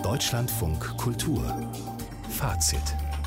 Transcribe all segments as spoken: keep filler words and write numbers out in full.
Deutschlandfunk Kultur Fazit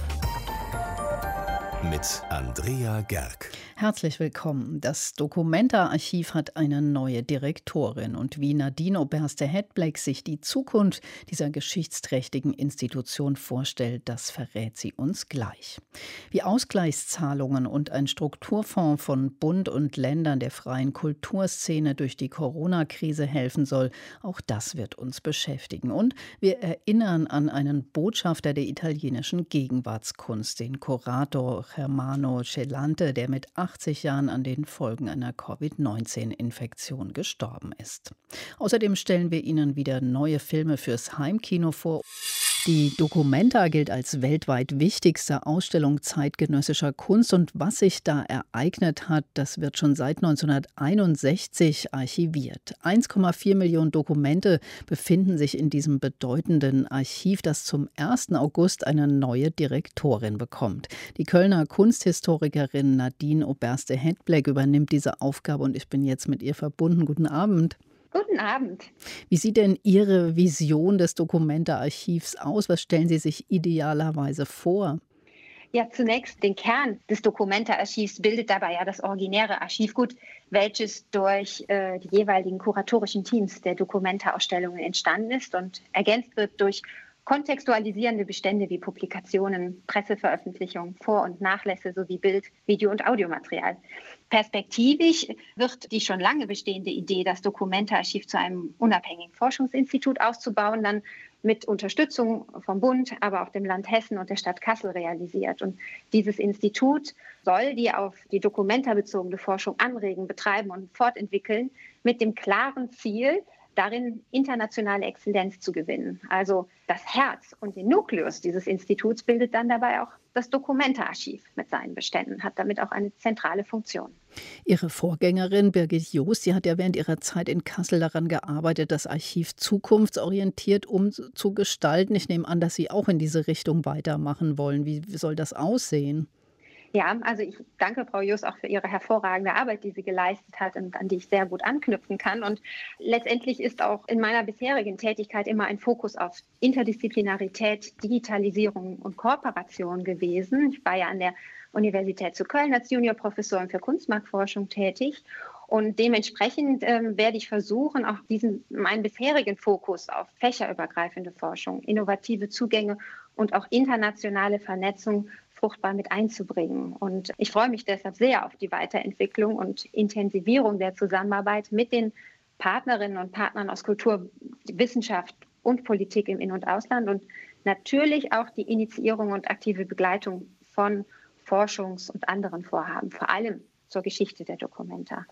mit Andrea Gerg. Herzlich willkommen. Das Documenta-Archiv hat eine neue Direktorin. Und wie Nadine Oberste-Hetbleck sich die Zukunft dieser geschichtsträchtigen Institution vorstellt, das verrät sie uns gleich. Wie Ausgleichszahlungen und ein Strukturfonds von Bund und Ländern der freien Kulturszene durch die Corona-Krise helfen soll, auch das wird uns beschäftigen. Und wir erinnern an einen Botschafter der italienischen Gegenwartskunst, den Kurator Germano Celante, der mit achtzig Jahren an den Folgen einer Covid neunzehn Infektion gestorben ist. Außerdem stellen wir Ihnen wieder neue Filme fürs Heimkino vor. Die Documenta gilt als weltweit wichtigste Ausstellung zeitgenössischer Kunst und was sich da ereignet hat, das wird schon seit neunzehnhunderteinundsechzig archiviert. eins Komma vier Millionen Dokumente befinden sich in diesem bedeutenden Archiv, das zum ersten August eine neue Direktorin bekommt. Die Kölner Kunsthistorikerin Nadine Oberste-Hetbleck übernimmt diese Aufgabe und ich bin jetzt mit ihr verbunden. Guten Abend. Guten Abend. Wie sieht denn Ihre Vision des Documenta-Archivs aus? Was stellen Sie sich idealerweise vor? Ja, zunächst den Kern des Documenta-Archivs bildet dabei ja das originäre Archivgut, welches durch äh, die jeweiligen kuratorischen Teams der Documenta-Ausstellungen entstanden ist und ergänzt wird durch kontextualisierende Bestände wie Publikationen, Presseveröffentlichungen, Vor- und Nachlässe sowie Bild-, Video- und Audiomaterial. Perspektivisch wird die schon lange bestehende Idee, das Documenta-Archiv zu einem unabhängigen Forschungsinstitut auszubauen, dann mit Unterstützung vom Bund, aber auch dem Land Hessen und der Stadt Kassel realisiert. Und dieses Institut soll die auf die Documenta bezogene Forschung anregen, betreiben und fortentwickeln mit dem klaren Ziel, darin internationale Exzellenz zu gewinnen. Also das Herz und den Nukleus dieses Instituts bildet dann dabei auch das Documenta-Archiv mit seinen Beständen, hat damit auch eine zentrale Funktion. Ihre Vorgängerin Birgit Joost, die hat ja während ihrer Zeit in Kassel daran gearbeitet, das Archiv zukunftsorientiert umzugestalten. Ich nehme an, dass Sie auch in diese Richtung weitermachen wollen. Wie soll das aussehen? Ja, also ich danke Frau Joost auch für ihre hervorragende Arbeit, die sie geleistet hat und an die ich sehr gut anknüpfen kann. Und letztendlich ist auch in meiner bisherigen Tätigkeit immer ein Fokus auf Interdisziplinarität, Digitalisierung und Kooperation gewesen. Ich war ja an der Universität zu Köln als Juniorprofessorin für Kunstmarktforschung tätig. Und dementsprechend ähm, werde ich versuchen, auch diesen meinen bisherigen Fokus auf fächerübergreifende Forschung, innovative Zugänge und auch internationale Vernetzung fruchtbar mit einzubringen. Und ich freue mich deshalb sehr auf die Weiterentwicklung und Intensivierung der Zusammenarbeit mit den Partnerinnen und Partnern aus Kultur, Wissenschaft und Politik im In- und Ausland und natürlich auch die Initiierung und aktive Begleitung von Forschungs- und anderen Vorhaben, vor allem zur Geschichte der Documenta.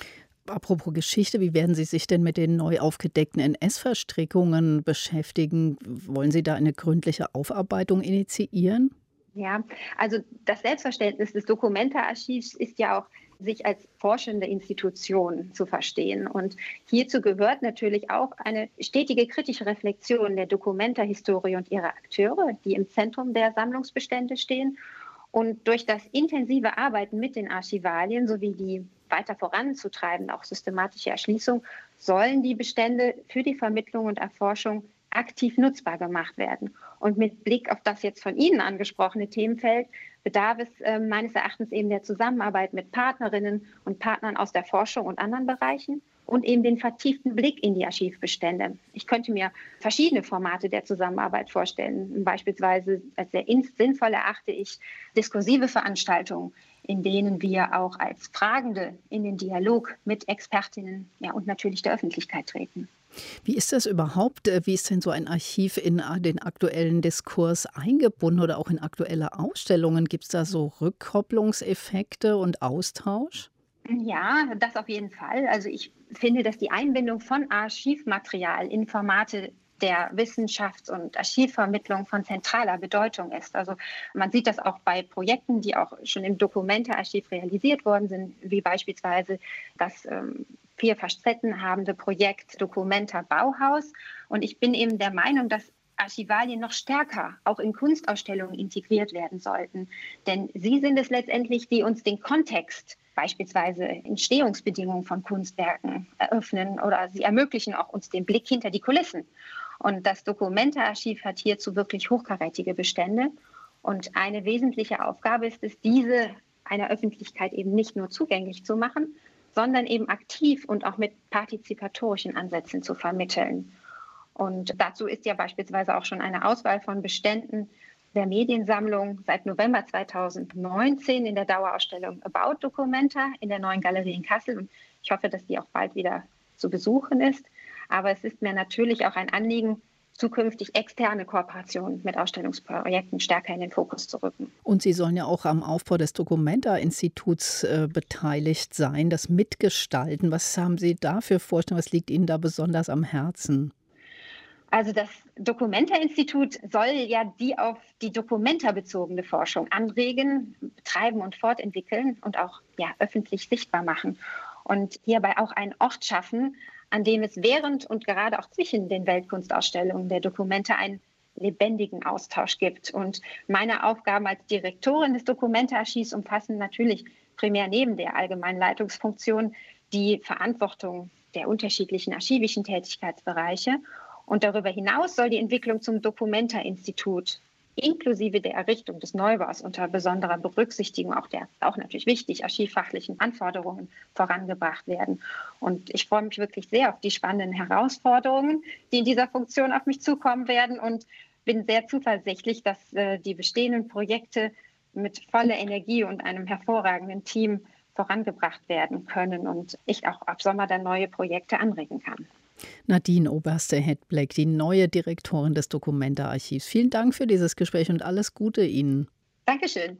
Apropos Geschichte, wie werden Sie sich denn mit den neu aufgedeckten N S-Verstrickungen beschäftigen? Wollen Sie da eine gründliche Aufarbeitung initiieren? Ja, also das Selbstverständnis des Documenta-Archivs ist ja auch, sich als forschende Institution zu verstehen. Und hierzu gehört natürlich auch eine stetige kritische Reflexion der Documenta-Historie und ihrer Akteure, die im Zentrum der Sammlungsbestände stehen. Und durch das intensive Arbeiten mit den Archivalien sowie die weiter voranzutreiben, auch systematische Erschließung, sollen die Bestände für die Vermittlung und Erforschung aktiv nutzbar gemacht werden. Und mit Blick auf das jetzt von Ihnen angesprochene Themenfeld bedarf es äh, meines Erachtens eben der Zusammenarbeit mit Partnerinnen und Partnern aus der Forschung und anderen Bereichen und eben den vertieften Blick in die Archivbestände. Ich könnte mir verschiedene Formate der Zusammenarbeit vorstellen. Beispielsweise als sehr sinnvoll erachte ich diskursive Veranstaltungen, in denen wir auch als Fragende in den Dialog mit Expertinnen, ja, und natürlich der Öffentlichkeit treten. Wie ist das überhaupt? Wie ist denn so ein Archiv in den aktuellen Diskurs eingebunden oder auch in aktuelle Ausstellungen? Gibt es da so Rückkopplungseffekte und Austausch? Ja, das auf jeden Fall. Also ich finde, dass die Einbindung von Archivmaterial in Formate der Wissenschafts- und Archivvermittlung von zentraler Bedeutung ist. Also man sieht das auch bei Projekten, die auch schon im Documenta-Archiv realisiert worden sind, wie beispielsweise das ähm, vier Facetten habende Projekt Documenta Bauhaus. Und ich bin eben der Meinung, dass Archivalien noch stärker auch in Kunstausstellungen integriert werden sollten. Denn sie sind es letztendlich, die uns den Kontext, beispielsweise Entstehungsbedingungen von Kunstwerken, eröffnen oder sie ermöglichen auch uns den Blick hinter die Kulissen. Und das Documenta-Archiv hat hierzu wirklich hochkarätige Bestände. Und eine wesentliche Aufgabe ist es, diese einer Öffentlichkeit eben nicht nur zugänglich zu machen, sondern eben aktiv und auch mit partizipatorischen Ansätzen zu vermitteln. Und dazu ist ja beispielsweise auch schon eine Auswahl von Beständen der Mediensammlung seit November zweitausendneunzehn in der Dauerausstellung About Documenta in der Neuen Galerie in Kassel. Und ich hoffe, dass die auch bald wieder zu besuchen ist. Aber es ist mir natürlich auch ein Anliegen, zukünftig externe Kooperationen mit Ausstellungsprojekten stärker in den Fokus zu rücken. Und Sie sollen ja auch am Aufbau des Documenta-Instituts äh, beteiligt sein, das mitgestalten. Was haben Sie da für Vorstellungen? Was liegt Ihnen da besonders am Herzen? Also das Documenta-Institut soll ja die auf die Documenta bezogene Forschung anregen, betreiben und fortentwickeln und auch ja, öffentlich sichtbar machen. Und hierbei auch einen Ort schaffen, an dem es während und gerade auch zwischen den Weltkunstausstellungen der Documenta einen lebendigen Austausch gibt. Und meine Aufgaben als Direktorin des Documenta-Archivs umfassen natürlich primär neben der allgemeinen Leitungsfunktion die Verantwortung der unterschiedlichen archivischen Tätigkeitsbereiche. Und darüber hinaus soll die Entwicklung zum Documenta-Institut inklusive der Errichtung des Neubaus unter besonderer Berücksichtigung auch der, auch natürlich wichtig, archivfachlichen Anforderungen vorangebracht werden. Und ich freue mich wirklich sehr auf die spannenden Herausforderungen, die in dieser Funktion auf mich zukommen werden und bin sehr zuversichtlich, dass äh, die bestehenden Projekte mit voller Energie und einem hervorragenden Team vorangebracht werden können und ich auch ab Sommer dann neue Projekte anregen kann. Nadine Oberste-Hetbleck, die neue Direktorin des Documenta-Archivs. Vielen Dank für dieses Gespräch und alles Gute Ihnen. Dankeschön.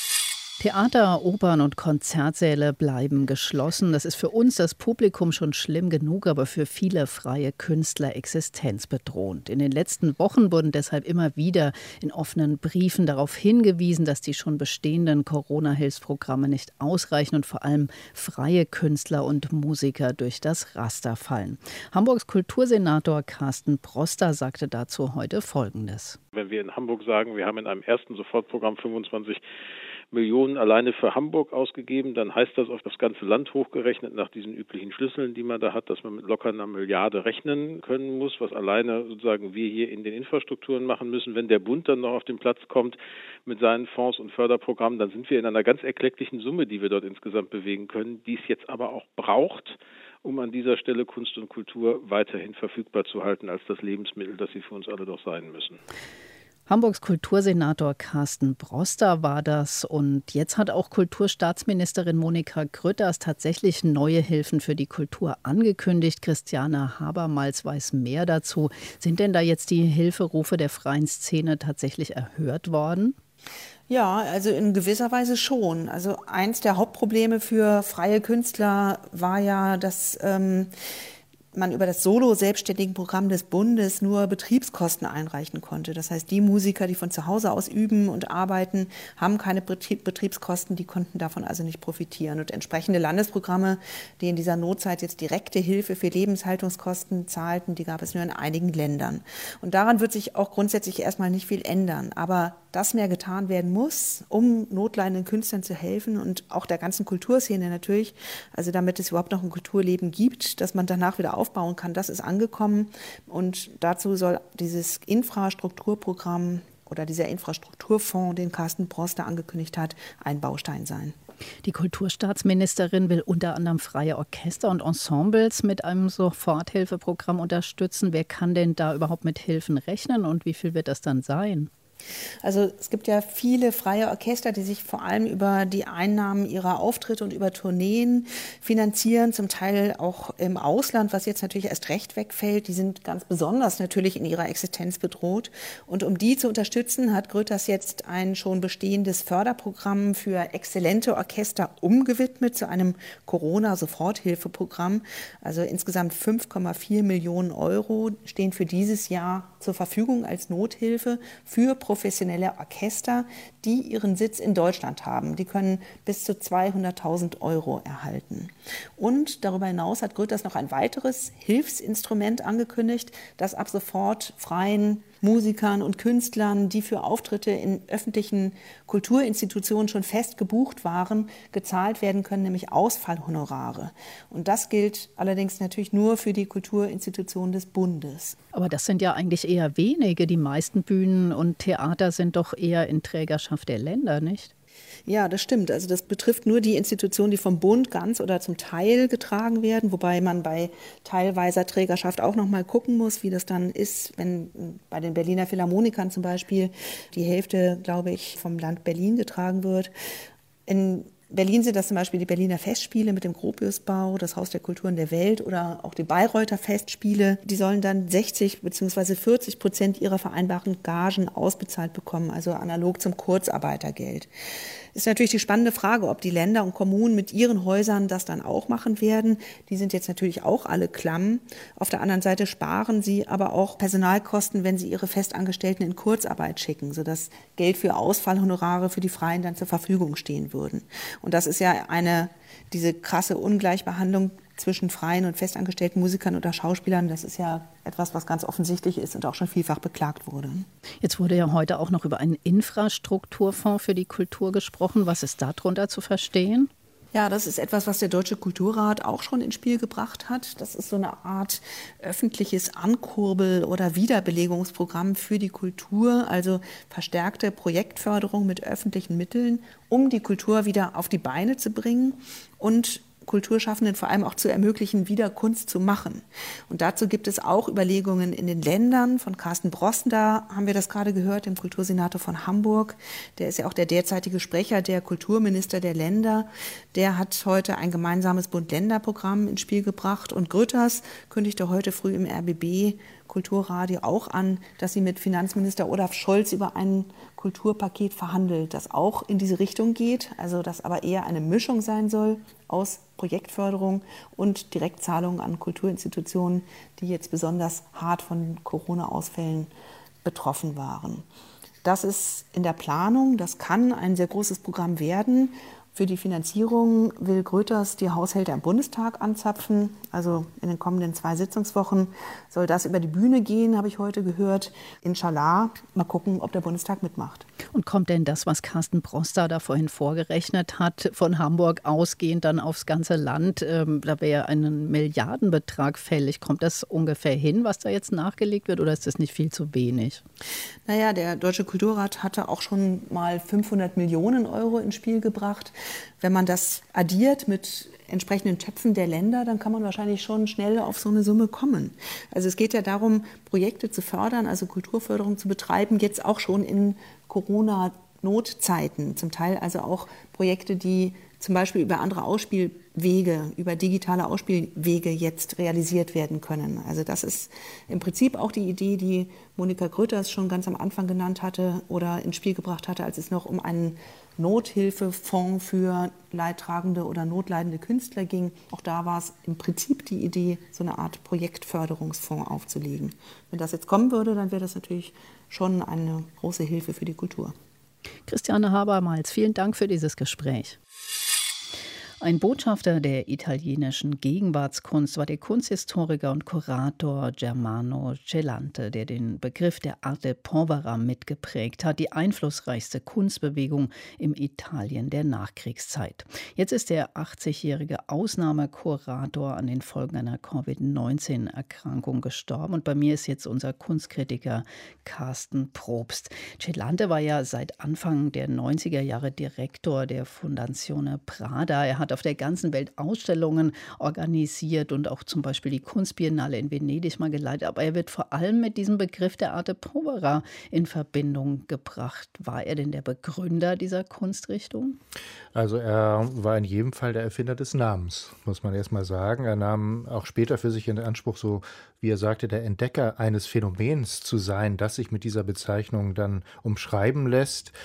Theater, Opern und Konzertsäle bleiben geschlossen. Das ist für uns, das Publikum, schon schlimm genug, aber für viele freie Künstler existenzbedrohend. In den letzten Wochen wurden deshalb immer wieder in offenen Briefen darauf hingewiesen, dass die schon bestehenden Corona-Hilfsprogramme nicht ausreichen und vor allem freie Künstler und Musiker durch das Raster fallen. Hamburgs Kultursenator Carsten Broster sagte dazu heute Folgendes. Wenn wir in Hamburg sagen, wir haben in einem ersten Sofortprogramm fünfundzwanzig Millionen alleine für Hamburg ausgegeben, dann heißt das auf das ganze Land hochgerechnet nach diesen üblichen Schlüsseln, die man da hat, dass man mit locker einer Milliarde rechnen können muss, was alleine sozusagen wir hier in den Infrastrukturen machen müssen. Wenn der Bund dann noch auf den Platz kommt mit seinen Fonds und Förderprogrammen, dann sind wir in einer ganz erklecklichen Summe, die wir dort insgesamt bewegen können, die es jetzt aber auch braucht, um an dieser Stelle Kunst und Kultur weiterhin verfügbar zu halten als das Lebensmittel, das sie für uns alle doch sein müssen. Hamburgs Kultursenator Carsten Broster war das. Und jetzt hat auch Kulturstaatsministerin Monika Grütters tatsächlich neue Hilfen für die Kultur angekündigt. Christiane Habermals weiß mehr dazu. Sind denn da jetzt die Hilferufe der freien Szene tatsächlich erhört worden? Ja, also in gewisser Weise schon. Also eins der Hauptprobleme für freie Künstler war ja, dass ähm, man über das Solo-Selbstständigen-Programm des Bundes nur Betriebskosten einreichen konnte. Das heißt, die Musiker, die von zu Hause aus üben und arbeiten, haben keine Betrieb- Betriebskosten, die konnten davon also nicht profitieren. Und entsprechende Landesprogramme, die in dieser Notzeit jetzt direkte Hilfe für Lebenshaltungskosten zahlten, die gab es nur in einigen Ländern. Und daran wird sich auch grundsätzlich erstmal nicht viel ändern. Aber dass mehr getan werden muss, um notleidenden Künstlern zu helfen und auch der ganzen Kulturszene natürlich, also damit es überhaupt noch ein Kulturleben gibt, dass man danach wieder aufbauen kann, das ist angekommen. Und dazu soll dieses Infrastrukturprogramm oder dieser Infrastrukturfonds, den Carsten Broster angekündigt hat, ein Baustein sein. Die Kulturstaatsministerin will unter anderem freie Orchester und Ensembles mit einem Soforthilfeprogramm unterstützen. Wer kann denn da überhaupt mit Hilfen rechnen und wie viel wird das dann sein? Also es gibt ja viele freie Orchester, die sich vor allem über die Einnahmen ihrer Auftritte und über Tourneen finanzieren, zum Teil auch im Ausland, was jetzt natürlich erst recht wegfällt. Die sind ganz besonders natürlich in ihrer Existenz bedroht. Und um die zu unterstützen, hat Grütters jetzt ein schon bestehendes Förderprogramm für exzellente Orchester umgewidmet zu einem Corona-Soforthilfeprogramm. Also insgesamt fünf Komma vier Millionen Euro stehen für dieses Jahr zur Verfügung als Nothilfe für professionelle Orchester, die ihren Sitz in Deutschland haben. Die können bis zu zweihunderttausend Euro erhalten. Und darüber hinaus hat Grütters noch ein weiteres Hilfsinstrument angekündigt, das ab sofort freien Musikern und Künstlern, die für Auftritte in öffentlichen Kulturinstitutionen schon fest gebucht waren, gezahlt werden können, nämlich Ausfallhonorare. Und das gilt allerdings natürlich nur für die Kulturinstitutionen des Bundes. Aber das sind ja eigentlich eher wenige. Die meisten Bühnen und Theater sind doch eher in Trägerschaft der Länder, nicht? Ja, das stimmt. Also das betrifft nur die Institutionen, die vom Bund ganz oder zum Teil getragen werden, wobei man bei teilweiser Trägerschaft auch noch mal gucken muss, wie das dann ist, wenn bei den Berliner Philharmonikern zum Beispiel die Hälfte, glaube ich, vom Land Berlin getragen wird. In Berlin sind das zum Beispiel die Berliner Festspiele mit dem Gropiusbau, das Haus der Kulturen der Welt oder auch die Bayreuther Festspiele. Die sollen dann sechzig bzw. vierzig Prozent ihrer vereinbarten Gagen ausbezahlt bekommen, also analog zum Kurzarbeitergeld. Ist natürlich die spannende Frage, ob die Länder und Kommunen mit ihren Häusern das dann auch machen werden. Die sind jetzt natürlich auch alle klamm. Auf der anderen Seite sparen sie aber auch Personalkosten, wenn sie ihre Festangestellten in Kurzarbeit schicken, sodass Geld für Ausfallhonorare für die Freien dann zur Verfügung stehen würden. Und das ist ja eine, diese krasse Ungleichbehandlung zwischen freien und festangestellten Musikern oder Schauspielern, das ist ja etwas, was ganz offensichtlich ist und auch schon vielfach beklagt wurde. Jetzt wurde ja heute auch noch über einen Infrastrukturfonds für die Kultur gesprochen. Was ist darunter zu verstehen? Ja, das ist etwas, was der Deutsche Kulturrat auch schon ins Spiel gebracht hat. Das ist so eine Art öffentliches Ankurbel- oder Wiederbelegungsprogramm für die Kultur, also verstärkte Projektförderung mit öffentlichen Mitteln, um die Kultur wieder auf die Beine zu bringen und Kulturschaffenden vor allem auch zu ermöglichen, wieder Kunst zu machen. Und dazu gibt es auch Überlegungen in den Ländern. Von Carsten Brosten, da haben wir das gerade gehört, dem Kultursenator von Hamburg. Der ist ja auch der derzeitige Sprecher der Kulturminister der Länder. Der hat heute ein gemeinsames Bund-Länder-Programm ins Spiel gebracht. Und Grütters kündigte heute früh im R B B Kulturradio auch an, dass sie mit Finanzminister Olaf Scholz über ein Kulturpaket verhandelt, das auch in diese Richtung geht, also das aber eher eine Mischung sein soll aus Projektförderung und Direktzahlungen an Kulturinstitutionen, die jetzt besonders hart von Corona-Ausfällen betroffen waren. Das ist in der Planung, das kann ein sehr großes Programm werden. Für die Finanzierung will Grütters die Haushälter im Bundestag anzapfen. Also in den kommenden zwei Sitzungswochen soll das über die Bühne gehen, habe ich heute gehört. Inshallah, mal gucken, ob der Bundestag mitmacht. Und kommt denn das, was Carsten Broster da vorhin vorgerechnet hat, von Hamburg ausgehend dann aufs ganze Land? Ähm, da wäre ein Milliardenbetrag fällig. Kommt das ungefähr hin, was da jetzt nachgelegt wird, oder ist das nicht viel zu wenig? Naja, der Deutsche Kulturrat hatte auch schon mal fünfhundert Millionen Euro ins Spiel gebracht. Wenn man das addiert mit entsprechenden Töpfen der Länder, dann kann man wahrscheinlich schon schnell auf so eine Summe kommen. Also es geht ja darum, Projekte zu fördern, also Kulturförderung zu betreiben, jetzt auch schon in Corona-Notzeiten. Zum Teil also auch Projekte, die zum Beispiel über andere Ausspielwege, über digitale Ausspielwege jetzt realisiert werden können. Also das ist im Prinzip auch die Idee, die Monika Grütters schon ganz am Anfang genannt hatte oder ins Spiel gebracht hatte, als es noch um einen Nothilfefonds für leidtragende oder notleidende Künstler ging. Auch da war es im Prinzip die Idee, so eine Art Projektförderungsfonds aufzulegen. Wenn das jetzt kommen würde, dann wäre das natürlich schon eine große Hilfe für die Kultur. Christiane Habermals, vielen Dank für dieses Gespräch. Ein Botschafter der italienischen Gegenwartskunst war der Kunsthistoriker und Kurator Germano Celante, der den Begriff der Arte Povera mitgeprägt hat, die einflussreichste Kunstbewegung im Italien der Nachkriegszeit. Jetzt ist der achtzigjährige Ausnahmekurator an den Folgen einer Covid neunzehn Erkrankung gestorben. Und bei mir ist jetzt unser Kunstkritiker Carsten Probst. Celante war ja seit Anfang der neunziger Jahre Direktor der Fondazione Prada. Er hat auf der ganzen Welt Ausstellungen organisiert und auch zum Beispiel die Kunstbiennale in Venedig mal geleitet. Aber er wird vor allem mit diesem Begriff der Arte Povera in Verbindung gebracht. War er denn der Begründer dieser Kunstrichtung? Also er war in jedem Fall der Erfinder des Namens, muss man erst mal sagen. Er nahm auch später für sich in Anspruch, so wie er sagte, der Entdecker eines Phänomens zu sein, das sich mit dieser Bezeichnung dann umschreiben lässt.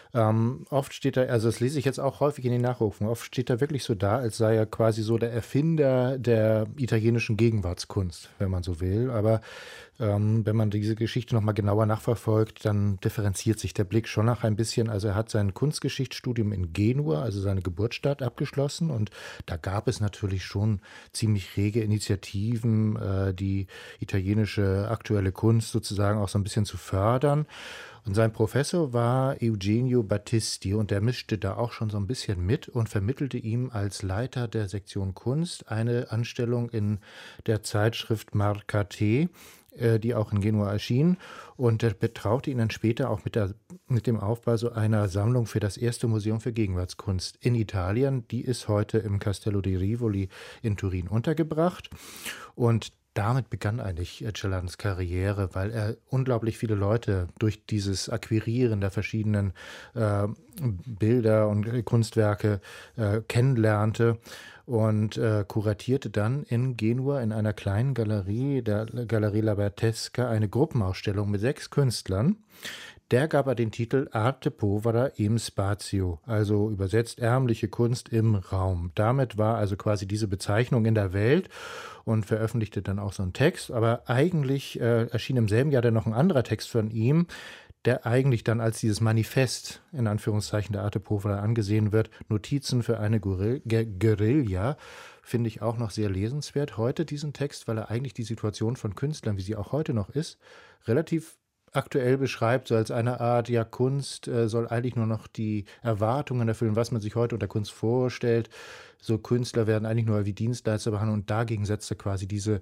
Ähm, oft steht er, also das lese ich jetzt auch häufig in den Nachrufen, oft steht er wirklich so da, als sei er quasi so der Erfinder der italienischen Gegenwartskunst, wenn man so will. Aber ähm, wenn man diese Geschichte nochmal genauer nachverfolgt, dann differenziert sich der Blick schon noch ein bisschen. Also er hat sein Kunstgeschichtsstudium in Genua, also seine Geburtsstadt, abgeschlossen und da gab es natürlich schon ziemlich rege Initiativen, äh, die italienische aktuelle Kunst sozusagen auch so ein bisschen zu fördern. Und sein Professor war Eugenio Battisti und der mischte da auch schon so ein bisschen mit und vermittelte ihm als Leiter der Sektion Kunst eine Anstellung in der Zeitschrift Marcate, äh, die auch in Genua erschien. Und er betraute ihn dann später auch mit, der, mit dem Aufbau so einer Sammlung für das erste Museum für Gegenwartskunst in Italien. Die ist heute im Castello di Rivoli in Turin untergebracht. Und damit begann eigentlich Celans Karriere, weil er unglaublich viele Leute durch dieses Akquirieren der verschiedenen äh, Bilder und Kunstwerke äh, kennenlernte und äh, kuratierte dann in Genua in einer kleinen Galerie, der Galerie Labertesca, eine Gruppenausstellung mit sechs Künstlern. Der gab er den Titel Arte povera im spazio, also übersetzt ärmliche Kunst im Raum. Damit war also quasi diese Bezeichnung in der Welt und veröffentlichte dann auch so einen Text. Aber eigentlich äh, erschien im selben Jahr dann noch ein anderer Text von ihm, der eigentlich dann als dieses Manifest, in Anführungszeichen, der Arte povera angesehen wird. Notizen für eine Guerilla, Guerilla, finde ich auch noch sehr lesenswert heute, diesen Text, weil er eigentlich die Situation von Künstlern, wie sie auch heute noch ist, relativ aktuell beschreibt, so als eine Art, ja, Kunst äh, soll eigentlich nur noch die Erwartungen erfüllen, was man sich heute unter Kunst vorstellt. So Künstler werden eigentlich nur wie Dienstleister behandelt und dagegen setzt er quasi diese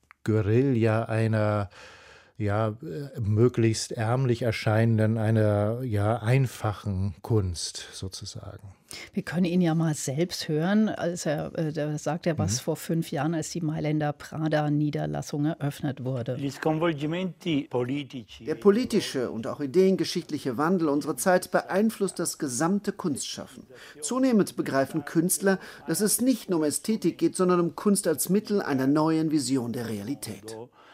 Guerilla einer ja, möglichst ärmlich erscheinenden, einer ja, einfachen Kunst sozusagen. Wir können ihn ja mal selbst hören, als er, äh, da sagt er was mhm. vor fünf Jahren, als die Mailänder Prada-Niederlassung eröffnet wurde. Der politische und auch ideengeschichtliche Wandel unserer Zeit beeinflusst das gesamte Kunstschaffen. Zunehmend begreifen Künstler, dass es nicht nur um Ästhetik geht, sondern um Kunst als Mittel einer neuen Vision der Realität.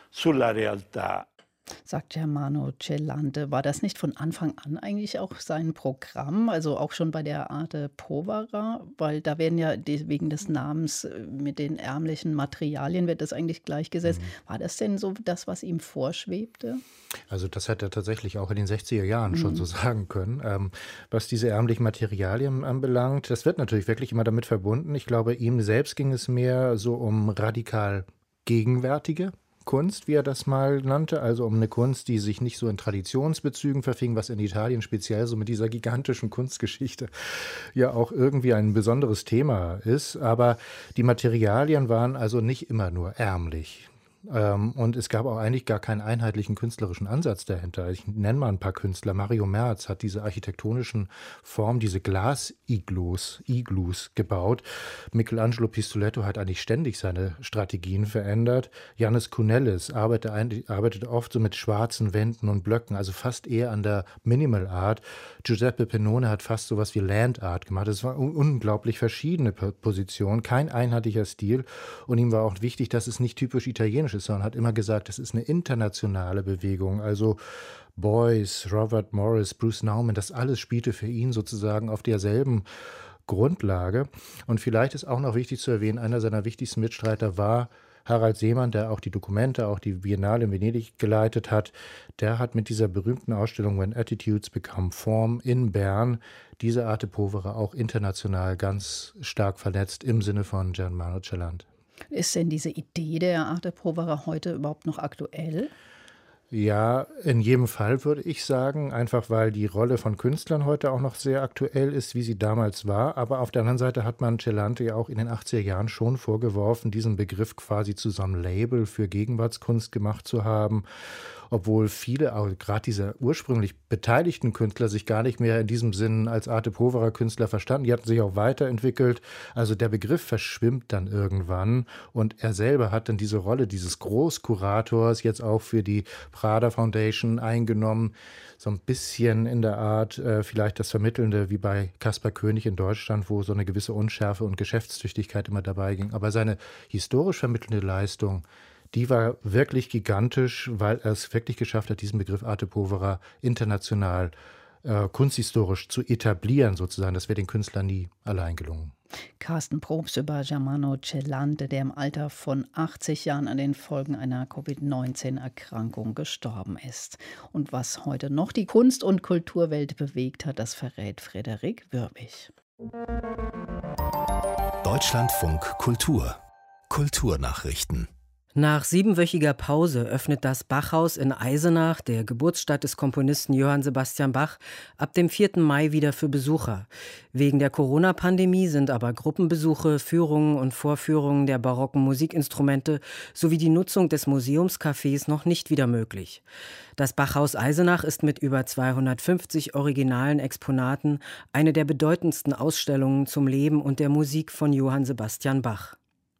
Sagt Germano Celante. War das nicht von Anfang an eigentlich auch sein Programm, also auch schon bei der Arte povera? Weil da werden ja die, wegen des Namens mit den ärmlichen Materialien wird das eigentlich gleichgesetzt. Mhm. War das denn so das, was ihm vorschwebte? Also das hätte er tatsächlich auch in den sechziger Jahren mhm. schon so sagen können. Ähm, was diese ärmlichen Materialien anbelangt, das wird natürlich wirklich immer damit verbunden. Ich glaube, ihm selbst ging es mehr so um radikal gegenwärtige Kunst, wie er das mal nannte, also um eine Kunst, die sich nicht so in Traditionsbezügen verfing, was in Italien speziell so mit dieser gigantischen Kunstgeschichte ja auch irgendwie ein besonderes Thema ist. Aber die Materialien waren also nicht immer nur ärmlich. Und es gab auch eigentlich gar keinen einheitlichen künstlerischen Ansatz dahinter. Ich nenne mal ein paar Künstler. Mario Merz hat diese architektonischen Formen, diese Glas-Iglus Iglus gebaut. Michelangelo Pistoletto hat eigentlich ständig seine Strategien verändert. Jannis Kounellis arbeitet, arbeitet oft so mit schwarzen Wänden und Blöcken, also fast eher an der Minimal Art. Giuseppe Pennone hat fast so was wie Land Art gemacht. Es waren unglaublich verschiedene Positionen, kein einheitlicher Stil. Und ihm war auch wichtig, dass es nicht typisch italienisch ist, sondern hat immer gesagt, das ist eine internationale Bewegung. Also Beuys, Robert Morris, Bruce Nauman, das alles spielte für ihn sozusagen auf derselben Grundlage. Und vielleicht ist auch noch wichtig zu erwähnen, einer seiner wichtigsten Mitstreiter war Harald Seemann, der auch die Dokumente, auch die Biennale in Venedig geleitet hat. Der hat mit dieser berühmten Ausstellung When Attitudes Become Form in Bern diese Arte povera auch international ganz stark vernetzt im Sinne von Germano Celante. Ist denn diese Idee der Arte povera heute überhaupt noch aktuell? Ja, in jedem Fall würde ich sagen, einfach weil die Rolle von Künstlern heute auch noch sehr aktuell ist, wie sie damals war. Aber auf der anderen Seite hat man Celante ja auch in den achtziger Jahren schon vorgeworfen, diesen Begriff quasi zu so einem Label für Gegenwartskunst gemacht zu haben. Obwohl viele, auch gerade diese ursprünglich beteiligten Künstler, sich gar nicht mehr in diesem Sinn als Arte povera Künstler verstanden. Die hatten sich auch weiterentwickelt. Also der Begriff verschwimmt dann irgendwann. Und er selber hat dann diese Rolle dieses Großkurators jetzt auch für die Prada Foundation eingenommen. So ein bisschen in der Art äh, vielleicht das Vermittelnde wie bei Caspar Koenig in Deutschland, wo so eine gewisse Unschärfe und Geschäftstüchtigkeit immer dabei ging. Aber seine historisch vermittelnde Leistung, die war wirklich gigantisch, weil er es wirklich geschafft hat, diesen Begriff Arte povera international äh, kunsthistorisch zu etablieren, sozusagen. Das wäre den Künstlern nie allein gelungen. Carsten Probst über Germano Celante, der im Alter von achtzig Jahren an den Folgen einer Covid neunzehn Erkrankung gestorben ist. Und was heute noch die Kunst- und Kulturwelt bewegt hat, das verrät Frederik Würwig. Deutschlandfunk Kultur. Kulturnachrichten. Nach siebenwöchiger Pause öffnet das Bachhaus in Eisenach, der Geburtsstadt des Komponisten Johann Sebastian Bach, ab dem vierten Mai wieder für Besucher. Wegen der Corona-Pandemie sind aber Gruppenbesuche, Führungen und Vorführungen der barocken Musikinstrumente sowie die Nutzung des Museumscafés noch nicht wieder möglich. Das Bachhaus Eisenach ist mit über zweihundertfünfzig originalen Exponaten eine der bedeutendsten Ausstellungen zum Leben und der Musik von Johann Sebastian Bach.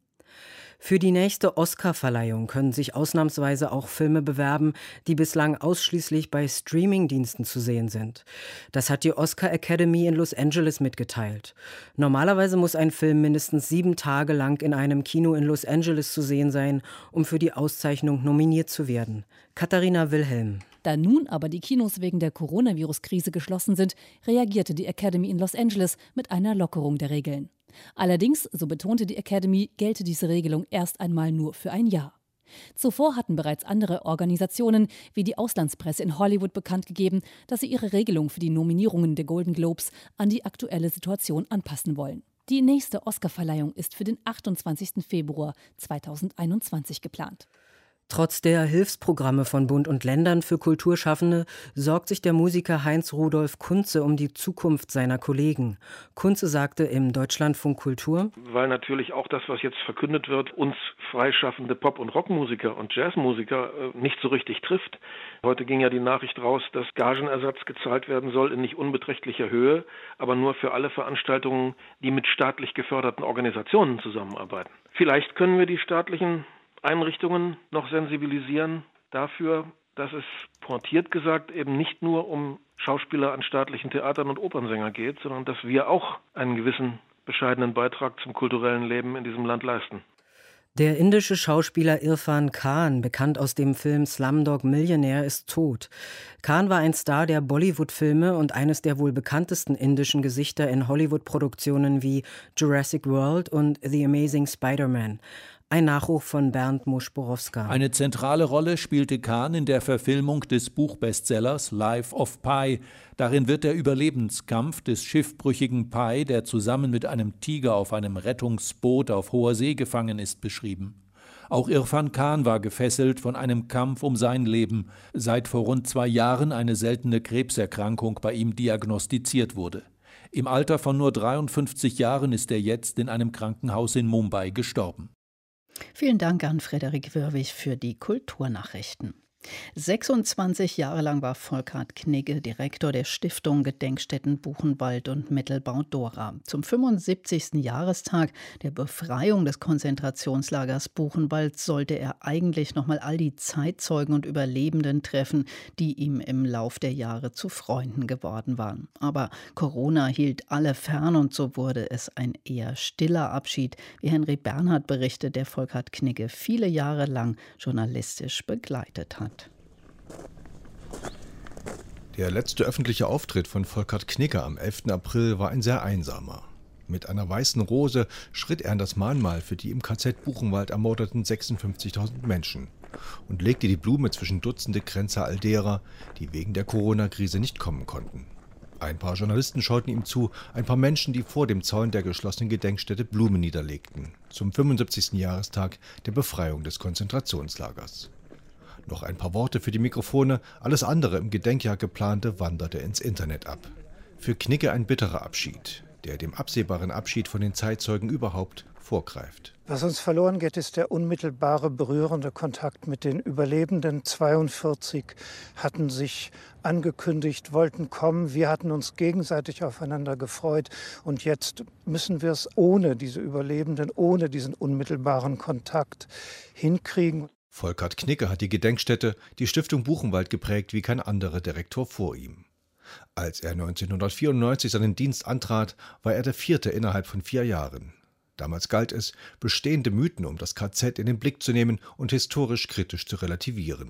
Für die nächste Oscar-Verleihung können sich ausnahmsweise auch Filme bewerben, die bislang ausschließlich bei Streaming-Diensten zu sehen sind. Das hat die Oscar Academy in Los Angeles mitgeteilt. Normalerweise muss ein Film mindestens sieben Tage lang in einem Kino in Los Angeles zu sehen sein, um für die Auszeichnung nominiert zu werden. Katharina Wilhelm. Da nun aber die Kinos wegen der Coronavirus-Krise geschlossen sind, reagierte die Academy in Los Angeles mit einer Lockerung der Regeln. Allerdings, so betonte die Academy, gelte diese Regelung erst einmal nur für ein Jahr. Zuvor hatten bereits andere Organisationen wie die Auslandspresse in Hollywood bekannt gegeben, dass sie ihre Regelung für die Nominierungen der Golden Globes an die aktuelle Situation anpassen wollen. Die nächste Oscarverleihung ist für den achtundzwanzigsten Februar zweitausendeinundzwanzig geplant. Trotz der Hilfsprogramme von Bund und Ländern für Kulturschaffende sorgt sich der Musiker Heinz Rudolf Kunze um die Zukunft seiner Kollegen. Kunze sagte im Deutschlandfunk Kultur: Weil natürlich auch das, was jetzt verkündet wird, uns freischaffende Pop- und Rockmusiker und Jazzmusiker nicht so richtig trifft. Heute ging ja die Nachricht raus, dass Gagenersatz gezahlt werden soll in nicht unbeträchtlicher Höhe, aber nur für alle Veranstaltungen, die mit staatlich geförderten Organisationen zusammenarbeiten. Vielleicht können wir die staatlichen Einrichtungen noch sensibilisieren dafür, dass es, pointiert gesagt, eben nicht nur um Schauspieler an staatlichen Theatern und Opernsänger geht, sondern dass wir auch einen gewissen bescheidenen Beitrag zum kulturellen Leben in diesem Land leisten. Der indische Schauspieler Irfan Khan, bekannt aus dem Film Slumdog Millionaire, ist tot. Khan war ein Star der Bollywood-Filme und eines der wohl bekanntesten indischen Gesichter in Hollywood-Produktionen wie Jurassic World und The Amazing Spider-Man. Ein Nachruf von Bernd Muschborowska. Eine zentrale Rolle spielte Khan in der Verfilmung des Buchbestsellers Life of Pi. Darin wird der Überlebenskampf des schiffbrüchigen Pi, der zusammen mit einem Tiger auf einem Rettungsboot auf hoher See gefangen ist, beschrieben. Auch Irfan Khan war gefesselt von einem Kampf um sein Leben, seit vor rund zwei Jahren eine seltene Krebserkrankung bei ihm diagnostiziert wurde. Im Alter von nur dreiundfünfzig Jahren ist er jetzt in einem Krankenhaus in Mumbai gestorben. Vielen Dank an Frederik Würwig für die Kulturnachrichten. sechsundzwanzig Jahre lang war Volkhard Knigge Direktor der Stiftung Gedenkstätten Buchenwald und Mittelbau Dora. Zum fünfundsiebzigsten Jahrestag der Befreiung des Konzentrationslagers Buchenwald sollte er eigentlich noch mal all die Zeitzeugen und Überlebenden treffen, die ihm im Lauf der Jahre zu Freunden geworden waren. Aber Corona hielt alle fern und so wurde es ein eher stiller Abschied, wie Henry Bernhard berichtet, der Volkhard Knigge viele Jahre lang journalistisch begleitet hat. Der letzte öffentliche Auftritt von Volkhard Knigge am elften April war ein sehr einsamer. Mit einer weißen Rose schritt er an das Mahnmal für die im K Z Buchenwald ermordeten sechsundfünfzigtausend Menschen und legte die Blume zwischen Dutzende Kränze all derer, die wegen der Corona-Krise nicht kommen konnten. Ein paar Journalisten schauten ihm zu, ein paar Menschen, die vor dem Zaun der geschlossenen Gedenkstätte Blumen niederlegten, zum fünfundsiebzigsten Jahrestag der Befreiung des Konzentrationslagers. Noch ein paar Worte für die Mikrofone, alles andere im Gedenkjahr geplante wanderte ins Internet ab. Für Knigge ein bitterer Abschied, der dem absehbaren Abschied von den Zeitzeugen überhaupt vorgreift. Was uns verloren geht, ist der unmittelbare, berührende Kontakt mit den Überlebenden. zweiundvierzig hatten sich angekündigt, wollten kommen. Wir hatten uns gegenseitig aufeinander gefreut. Und jetzt müssen wir es ohne diese Überlebenden, ohne diesen unmittelbaren Kontakt hinkriegen. Volkhard Knigge hat die Gedenkstätte, die Stiftung Buchenwald, geprägt wie kein anderer Direktor vor ihm. Als er neunzehnhundertvierundneunzig seinen Dienst antrat, war er der vierte innerhalb von vier Jahren. Damals galt es, bestehende Mythen um das K Z in den Blick zu nehmen und historisch kritisch zu relativieren.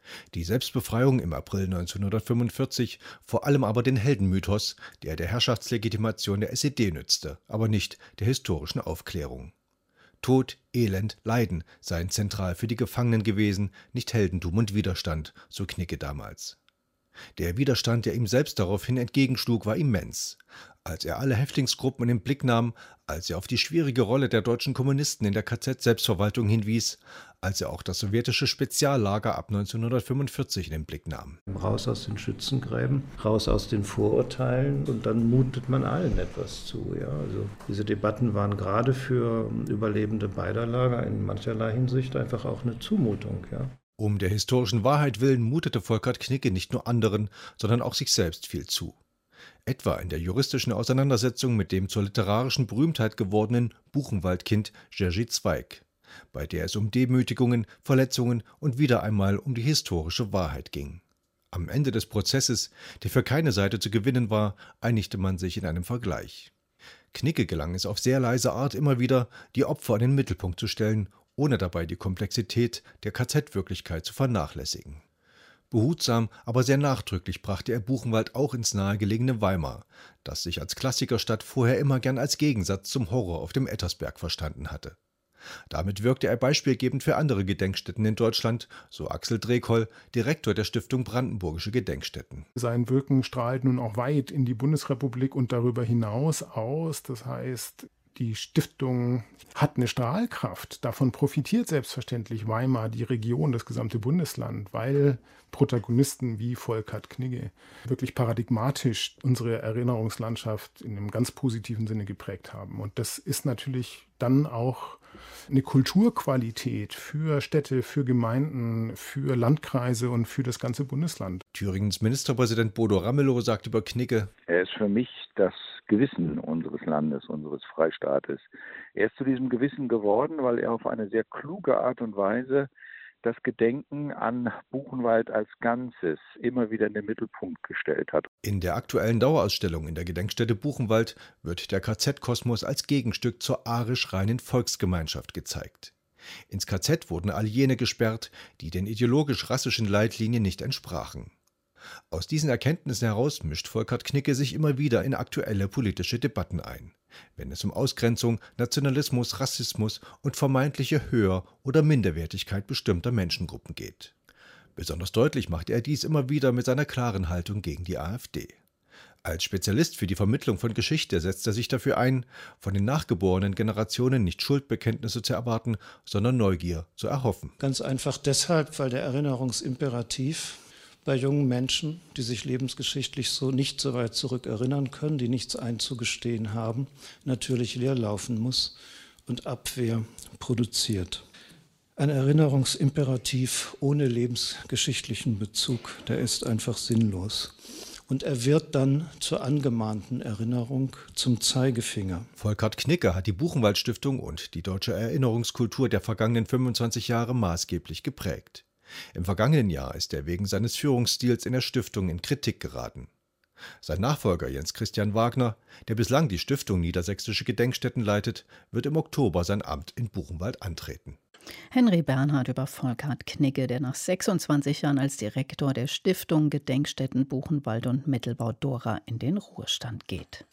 Die Selbstbefreiung im April neunzehnhundertfünfundvierzig, vor allem aber den Heldenmythos, der der Herrschaftslegitimation der S E D nützte, aber nicht der historischen Aufklärung. Tod, Elend, Leiden seien zentral für die Gefangenen gewesen, nicht Heldentum und Widerstand, so Knigge damals. Der Widerstand, der ihm selbst daraufhin entgegenschlug, war immens. Als er alle Häftlingsgruppen in den Blick nahm, als er auf die schwierige Rolle der deutschen Kommunisten in der K Z-Selbstverwaltung hinwies, als er auch das sowjetische Speziallager ab neunzehnhundertfünfundvierzig in den Blick nahm. Raus aus den Schützengräben, raus aus den Vorurteilen und dann mutet man allen etwas zu. Ja? Also diese Debatten waren gerade für Überlebende beider Lager in mancherlei Hinsicht einfach auch eine Zumutung. Ja? Um der historischen Wahrheit willen mutete Volkert Knigge nicht nur anderen, sondern auch sich selbst viel zu. Etwa in der juristischen Auseinandersetzung mit dem zur literarischen Berühmtheit gewordenen Buchenwald-Kind Jerzy Zweig, bei der es um Demütigungen, Verletzungen und wieder einmal um die historische Wahrheit ging. Am Ende des Prozesses, der für keine Seite zu gewinnen war, einigte man sich in einem Vergleich. Knigge gelang es auf sehr leise Art immer wieder, die Opfer in den Mittelpunkt zu stellen, ohne dabei die Komplexität der K Z-Wirklichkeit zu vernachlässigen. Behutsam, aber sehr nachdrücklich brachte er Buchenwald auch ins nahegelegene Weimar, das sich als Klassikerstadt vorher immer gern als Gegensatz zum Horror auf dem Ettersberg verstanden hatte. Damit wirkte er beispielgebend für andere Gedenkstätten in Deutschland, so Axel Drekoll, Direktor der Stiftung Brandenburgische Gedenkstätten. Sein Wirken strahlt nun auch weit in die Bundesrepublik und darüber hinaus aus. Das heißt, die Stiftung hat eine Strahlkraft. Davon profitiert selbstverständlich Weimar, die Region, das gesamte Bundesland, weil Protagonisten wie Volkert Knigge wirklich paradigmatisch unsere Erinnerungslandschaft in einem ganz positiven Sinne geprägt haben. Und das ist natürlich dann auch eine Kulturqualität für Städte, für Gemeinden, für Landkreise und für das ganze Bundesland. Thüringens Ministerpräsident Bodo Ramelow sagt über Knigge: Er ist für mich das Gewissen unseres Landes, unseres Freistaates. Er ist zu diesem Gewissen geworden, weil er auf eine sehr kluge Art und Weise das Gedenken an Buchenwald als Ganzes immer wieder in den Mittelpunkt gestellt hat. In der aktuellen Dauerausstellung in der Gedenkstätte Buchenwald wird der K Z-Kosmos als Gegenstück zur arisch-reinen Volksgemeinschaft gezeigt. Ins K Z wurden all jene gesperrt, die den ideologisch-rassischen Leitlinien nicht entsprachen. Aus diesen Erkenntnissen heraus mischt Volkert Knigge sich immer wieder in aktuelle politische Debatten ein, wenn es um Ausgrenzung, Nationalismus, Rassismus und vermeintliche Höher- oder Minderwertigkeit bestimmter Menschengruppen geht. Besonders deutlich macht er dies immer wieder mit seiner klaren Haltung gegen die AfD. Als Spezialist für die Vermittlung von Geschichte setzt er sich dafür ein, von den nachgeborenen Generationen nicht Schuldbekenntnisse zu erwarten, sondern Neugier zu erhoffen. Ganz einfach deshalb, weil der Erinnerungsimperativ bei jungen Menschen, die sich lebensgeschichtlich so nicht so weit zurück erinnern können, die nichts einzugestehen haben, natürlich leerlaufen muss und Abwehr produziert. Ein Erinnerungsimperativ ohne lebensgeschichtlichen Bezug, der ist einfach sinnlos. Und er wird dann zur angemahnten Erinnerung, zum Zeigefinger. Volkert Knigge hat die Buchenwald-Stiftung und die deutsche Erinnerungskultur der vergangenen fünfundzwanzig Jahre maßgeblich geprägt. Im vergangenen Jahr ist er wegen seines Führungsstils in der Stiftung in Kritik geraten. Sein Nachfolger Jens Christian Wagner, der bislang die Stiftung Niedersächsische Gedenkstätten leitet, wird im Oktober sein Amt in Buchenwald antreten. Henry Bernhard über Volkert Knigge, der nach sechsundzwanzig Jahren als Direktor der Stiftung Gedenkstätten Buchenwald und Mittelbau-Dora in den Ruhestand geht.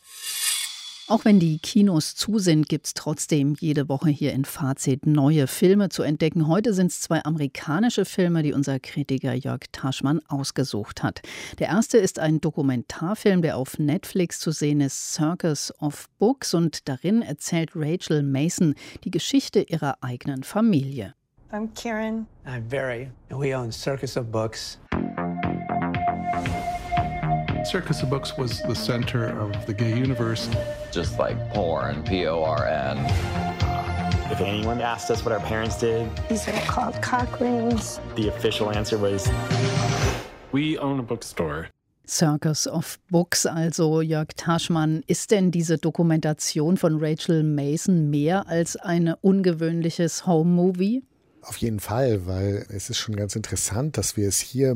Auch wenn die Kinos zu sind, gibt es trotzdem jede Woche hier in Fazit neue Filme zu entdecken. Heute sind es zwei amerikanische Filme, die unser Kritiker Jörg Taschmann ausgesucht hat. Der erste ist ein Dokumentarfilm, der auf Netflix zu sehen ist, Circus of Books. Und darin erzählt Rachel Mason die Geschichte ihrer eigenen Familie. I'm Karen. I'm Barry. And we own Circus of Books. Circus of Books was the center of the gay universe. Just like porn, P O R N. If anyone asked us what our parents did, these are called cock rings. The official answer was, we own a bookstore. Circus of Books, also Jörg Taschmann. Ist denn diese Dokumentation von Rachel Mason mehr als ein ungewöhnliches Home-Movie? Auf jeden Fall, weil es ist schon ganz interessant, dass wir es hier mit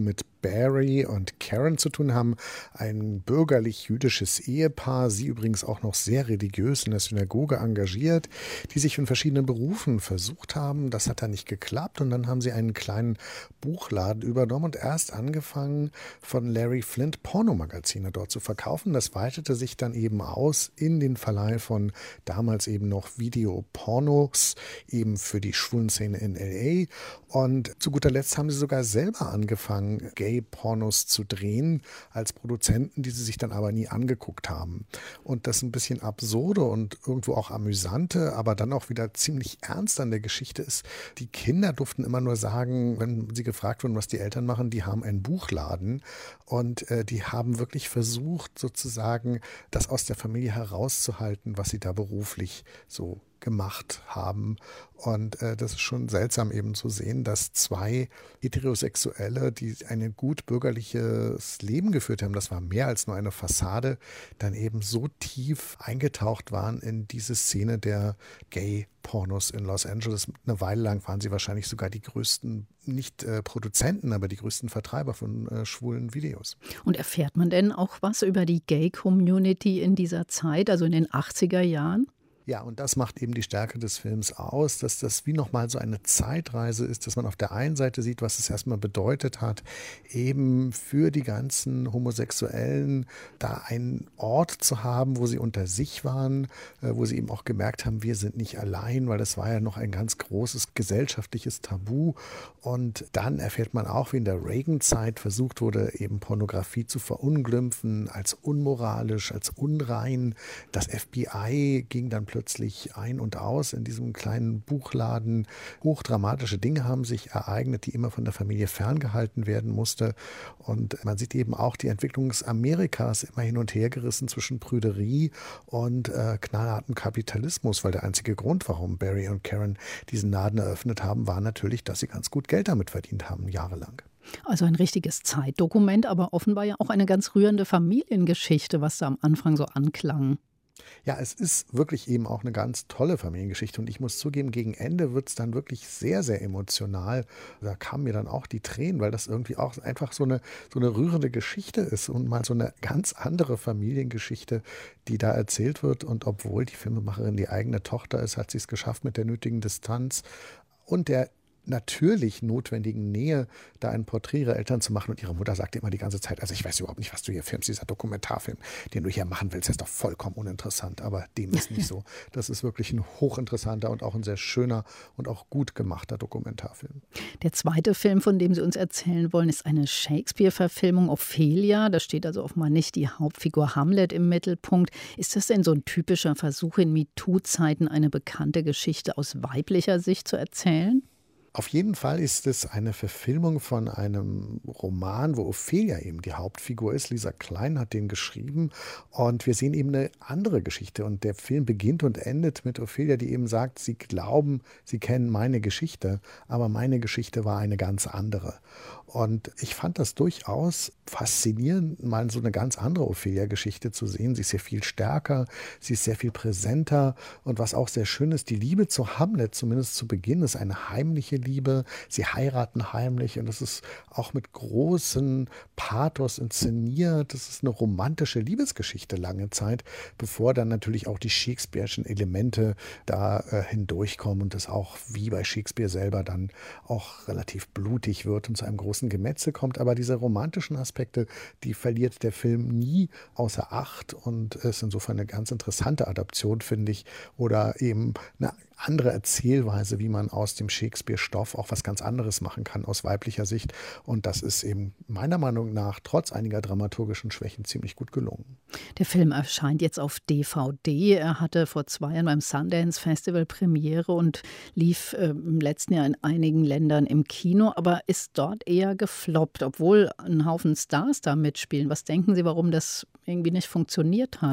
Barry und Karen zu tun haben. Ein bürgerlich-jüdisches Ehepaar, sie übrigens auch noch sehr religiös in der Synagoge engagiert, die sich in verschiedenen Berufen versucht haben. Das hat dann nicht geklappt und dann haben sie einen kleinen Buchladen übernommen und erst angefangen, von Larry Flint Pornomagazine dort zu verkaufen. Das weitete sich dann eben aus in den Verleih von damals eben noch Videopornos, eben für die Schwulenszene in L A. Und zu guter Letzt haben sie sogar selber angefangen, Gay-Pornos zu drehen als Produzenten, die sie sich dann aber nie angeguckt haben. Und das ein bisschen absurde und irgendwo auch amüsante, aber dann auch wieder ziemlich ernst an der Geschichte ist, die Kinder durften immer nur sagen, wenn sie gefragt wurden, was die Eltern machen, die haben einen Buchladen und äh, die haben wirklich versucht, sozusagen das aus der Familie herauszuhalten, was sie da beruflich so gemacht haben. Und äh, das ist schon seltsam eben zu sehen, dass zwei Heterosexuelle, die ein gut bürgerliches Leben geführt haben, das war mehr als nur eine Fassade, dann eben so tief eingetaucht waren in diese Szene der Gay-Pornos in Los Angeles. Eine Weile lang waren sie wahrscheinlich sogar die größten, nicht äh, Produzenten, aber die größten Vertreiber von äh, schwulen Videos. Und erfährt man denn auch was über die Gay-Community in dieser Zeit, also in den achtziger Jahren? Ja, und das macht eben die Stärke des Films aus, dass das wie nochmal so eine Zeitreise ist, dass man auf der einen Seite sieht, was es erstmal bedeutet hat, eben für die ganzen Homosexuellen da einen Ort zu haben, wo sie unter sich waren, wo sie eben auch gemerkt haben, wir sind nicht allein, weil das war ja noch ein ganz großes gesellschaftliches Tabu. Und dann erfährt man auch, wie in der Reagan-Zeit versucht wurde, eben Pornografie zu verunglimpfen, als unmoralisch, als unrein. Das F B I ging dann plötzlich ein und aus in diesem kleinen Buchladen. Hochdramatische Dinge haben sich ereignet, die immer von der Familie ferngehalten werden musste. Und man sieht eben auch die Entwicklung Amerikas immer hin und her gerissen zwischen Prüderie und äh, knallhartem Kapitalismus, weil der einzige Grund, warum Barry und Karen diesen Laden eröffnet haben, war natürlich, dass sie ganz gut Geld damit verdient haben, jahrelang. Also ein richtiges Zeitdokument, aber offenbar ja auch eine ganz rührende Familiengeschichte, was da am Anfang so anklang. Ja, es ist wirklich eben auch eine ganz tolle Familiengeschichte und ich muss zugeben, gegen Ende wird es dann wirklich sehr, sehr emotional. Da kamen mir dann auch die Tränen, weil das irgendwie auch einfach so eine, so eine rührende Geschichte ist und mal so eine ganz andere Familiengeschichte, die da erzählt wird. Und obwohl die Filmemacherin die eigene Tochter ist, hat sie es geschafft mit der nötigen Distanz und der natürlich notwendigen Nähe, da ein Porträt ihrer Eltern zu machen. Und ihre Mutter sagte immer die ganze Zeit, also ich weiß überhaupt nicht, was du hier filmst, dieser Dokumentarfilm, den du hier machen willst, der ist doch vollkommen uninteressant. Aber dem ist nicht so. Das ist wirklich ein hochinteressanter und auch ein sehr schöner und auch gut gemachter Dokumentarfilm. Der zweite Film, von dem Sie uns erzählen wollen, ist eine Shakespeare-Verfilmung, Ophelia. Da steht also offenbar nicht die Hauptfigur Hamlet im Mittelpunkt. Ist das denn so ein typischer Versuch in MeToo-Zeiten, eine bekannte Geschichte aus weiblicher Sicht zu erzählen? Auf jeden Fall ist es eine Verfilmung von einem Roman, wo Ophelia eben die Hauptfigur ist. Lisa Klein hat den geschrieben und wir sehen eben eine andere Geschichte. Und der Film beginnt und endet mit Ophelia, die eben sagt, sie glauben, sie kennen meine Geschichte, aber meine Geschichte war eine ganz andere. Und ich fand das durchaus faszinierend, mal so eine ganz andere Ophelia-Geschichte zu sehen. Sie ist sehr viel stärker, sie ist sehr viel präsenter. Und was auch sehr schön ist, die Liebe zu Hamlet, zumindest zu Beginn, ist eine heimliche Liebe. Sie heiraten heimlich und das ist auch mit großem Pathos inszeniert. Das ist eine romantische Liebesgeschichte lange Zeit, bevor dann natürlich auch die Shakespeare'schen Elemente da äh, hindurchkommen und es auch wie bei Shakespeare selber dann auch relativ blutig wird und zu einem großen Gemetzel kommt. Aber diese romantischen Aspekte, die verliert der Film nie außer Acht und ist insofern eine ganz interessante Adaption, finde ich, oder eben eine andere Erzählweise, wie man aus dem Shakespeare-Stoff auch was ganz anderes machen kann aus weiblicher Sicht. Und das ist eben meiner Meinung nach trotz einiger dramaturgischen Schwächen ziemlich gut gelungen. Der Film erscheint jetzt auf D V D. Er hatte vor zwei Jahren beim Sundance Festival Premiere und lief äh, im letzten Jahr in einigen Ländern im Kino, aber ist dort eher gefloppt, obwohl ein Haufen Stars da mitspielen. Was denken Sie, warum das irgendwie nicht funktioniert hat?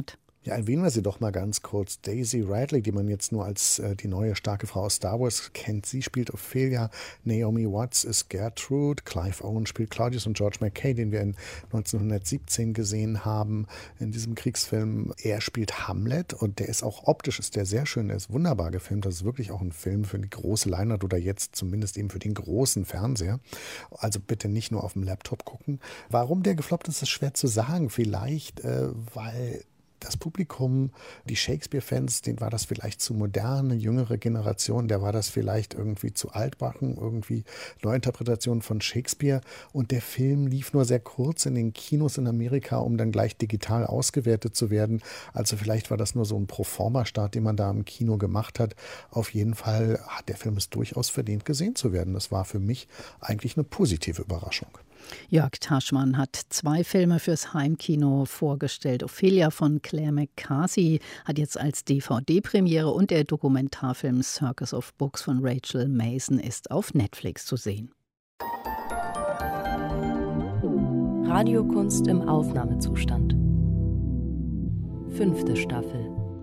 Ja, erwähnen wir sie doch mal ganz kurz. Daisy Ridley, die man jetzt nur als äh, die neue starke Frau aus Star Wars kennt, sie spielt Ophelia. Naomi Watts ist Gertrude. Clive Owen spielt Claudius und George Mackay, den wir in neunzehnhundertsiebzehn gesehen haben in diesem Kriegsfilm. Er spielt Hamlet und der ist auch optisch ist der sehr schön, der ist wunderbar gefilmt. Das ist wirklich auch ein Film für die große Leinwand oder jetzt zumindest eben für den großen Fernseher. Also bitte nicht nur auf dem Laptop gucken. Warum der gefloppt ist, ist schwer zu sagen. Vielleicht, äh, weil das Publikum, die Shakespeare-Fans, denen war das vielleicht zu modern, eine jüngere Generation, der war das vielleicht irgendwie zu altbacken, irgendwie Neuinterpretation von Shakespeare. Und der Film lief nur sehr kurz in den Kinos in Amerika, um dann gleich digital ausgewertet zu werden. Also vielleicht war das nur so ein Proforma-Start, den man da im Kino gemacht hat. Auf jeden Fall hat der Film es durchaus verdient, gesehen zu werden. Das war für mich eigentlich eine positive Überraschung. Jörg Taschmann hat zwei Filme fürs Heimkino vorgestellt. Ophelia von Claire McCarthy hat jetzt als D V D-Premiere und der Dokumentarfilm Circus of Books von Rachel Mason ist auf Netflix zu sehen. Radiokunst im Aufnahmezustand. Fünfte Staffel.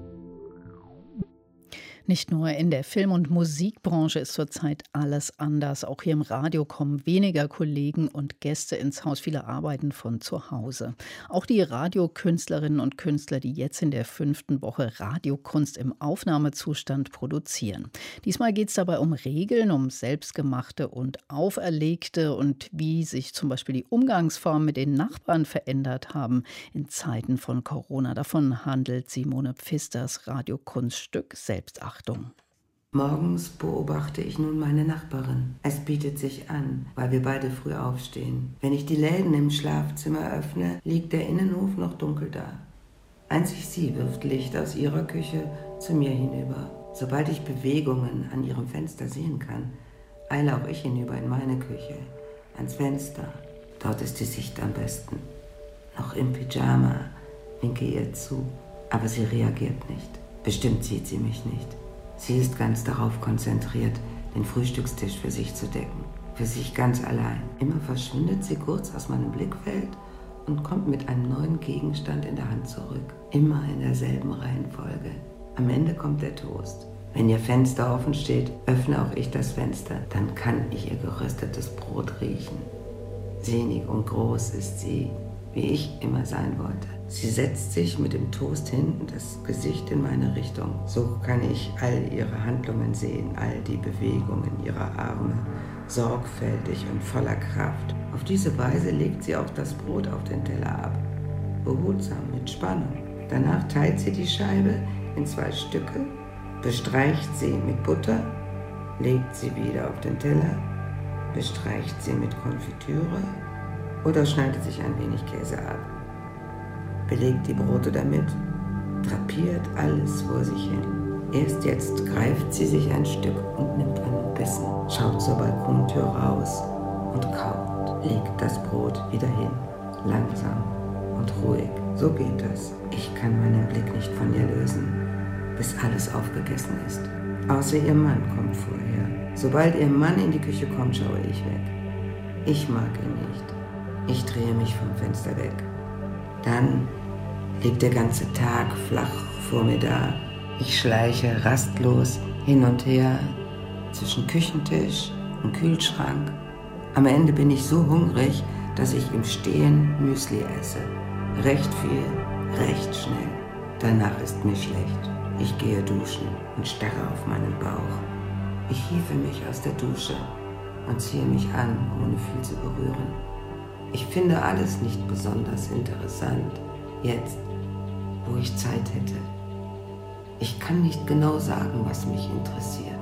Nicht nur in der Film- und Musikbranche ist zurzeit alles anders. Auch hier im Radio kommen weniger Kollegen und Gäste ins Haus. Viele arbeiten von zu Hause. Auch die Radiokünstlerinnen und Künstler, die jetzt in der fünften Woche Radiokunst im Aufnahmezustand produzieren. Diesmal geht es dabei um Regeln, um selbstgemachte und auferlegte und wie sich zum Beispiel die Umgangsformen mit den Nachbarn verändert haben in Zeiten von Corona. Davon handelt Simone Pfisters Radiokunststück Selbstachtung. Morgens beobachte ich nun meine Nachbarin. Es bietet sich an, weil wir beide früh aufstehen. Wenn ich die Läden im Schlafzimmer öffne, liegt der Innenhof noch dunkel da. Einzig sie wirft Licht aus ihrer Küche zu mir hinüber. Sobald ich Bewegungen an ihrem Fenster sehen kann, eile auch ich hinüber in meine Küche, ans Fenster. Dort ist die Sicht am besten. Noch im Pyjama winke ihr zu, aber sie reagiert nicht. Bestimmt sieht sie mich nicht. Sie ist ganz darauf konzentriert, den Frühstückstisch für sich zu decken. Für sich ganz allein. Immer verschwindet sie kurz aus meinem Blickfeld und kommt mit einem neuen Gegenstand in der Hand zurück. Immer in derselben Reihenfolge. Am Ende kommt der Toast. Wenn ihr Fenster offen steht, öffne auch ich das Fenster. Dann kann ich ihr geröstetes Brot riechen. Sehnig und groß ist sie, wie ich immer sein wollte. Sie setzt sich mit dem Toast hin, das Gesicht in meine Richtung. So kann ich all ihre Handlungen sehen, all die Bewegungen ihrer Arme, sorgfältig und voller Kraft. Auf diese Weise legt sie auch das Brot auf den Teller ab. Behutsam, mit Spannung. Danach teilt sie die Scheibe in zwei Stücke, bestreicht sie mit Butter, legt sie wieder auf den Teller, bestreicht sie mit Konfitüre oder schneidet sich ein wenig Käse ab. Belegt die Brote damit, drapiert alles vor sich hin. Erst jetzt greift sie sich ein Stück und nimmt einen Bissen, schaut zur Balkontür raus und kaut, legt das Brot wieder hin, langsam und ruhig. So geht es. Ich kann meinen Blick nicht von ihr lösen, bis alles aufgegessen ist. Außer ihr Mann kommt vorher. Sobald ihr Mann in die Küche kommt, schaue ich weg. Ich mag ihn nicht. Ich drehe mich vom Fenster weg. Dann liegt der ganze Tag flach vor mir da. Ich schleiche rastlos hin und her zwischen Küchentisch und Kühlschrank. Am Ende bin ich so hungrig, dass ich im Stehen Müsli esse. Recht viel, recht schnell. Danach ist mir schlecht. Ich gehe duschen und starre auf meinen Bauch. Ich hiefe mich aus der Dusche und ziehe mich an, ohne viel zu berühren. Ich finde alles nicht besonders interessant, jetzt, wo ich Zeit hätte. Ich kann nicht genau sagen, was mich interessiert.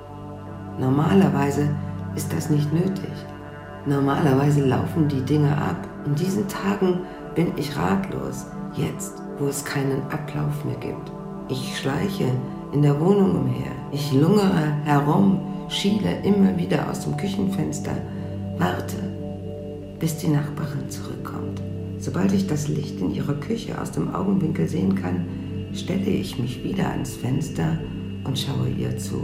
Normalerweise ist das nicht nötig. Normalerweise laufen die Dinge ab. In diesen Tagen bin ich ratlos, jetzt, wo es keinen Ablauf mehr gibt. Ich schleiche in der Wohnung umher. Ich lungere herum, schiele immer wieder aus dem Küchenfenster, warte, bis die Nachbarin zurückkommt. Sobald ich das Licht in ihrer Küche aus dem Augenwinkel sehen kann, stelle ich mich wieder ans Fenster und schaue ihr zu.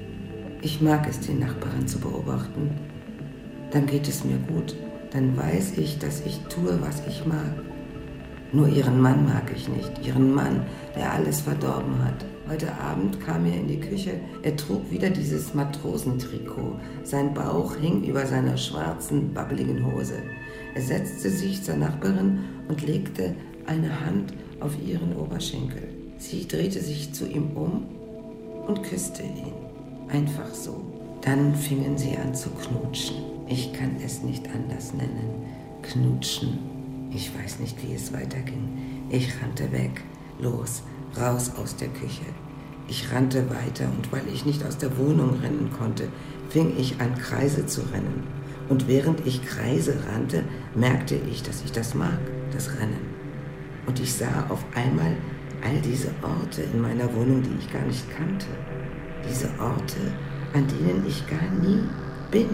Ich mag es, die Nachbarin zu beobachten. Dann geht es mir gut. Dann weiß ich, dass ich tue, was ich mag. Nur ihren Mann mag ich nicht, ihren Mann, der alles verdorben hat. Heute Abend kam er in die Küche, er trug wieder dieses Matrosentrikot. Sein Bauch hing über seiner schwarzen, babbeligen Hose. Er setzte sich zur Nachbarin und legte eine Hand auf ihren Oberschenkel. Sie drehte sich zu ihm um und küsste ihn. Einfach so. Dann fingen sie an zu knutschen. Ich kann es nicht anders nennen. Knutschen. Ich weiß nicht, wie es weiterging. Ich rannte weg, los, raus aus der Küche. Ich rannte weiter und weil ich nicht aus der Wohnung rennen konnte, fing ich an, Kreise zu rennen. Und während ich Kreise rannte, merkte ich, dass ich das mag, das Rennen. Und ich sah auf einmal all diese Orte in meiner Wohnung, die ich gar nicht kannte. Diese Orte, an denen ich gar nie bin.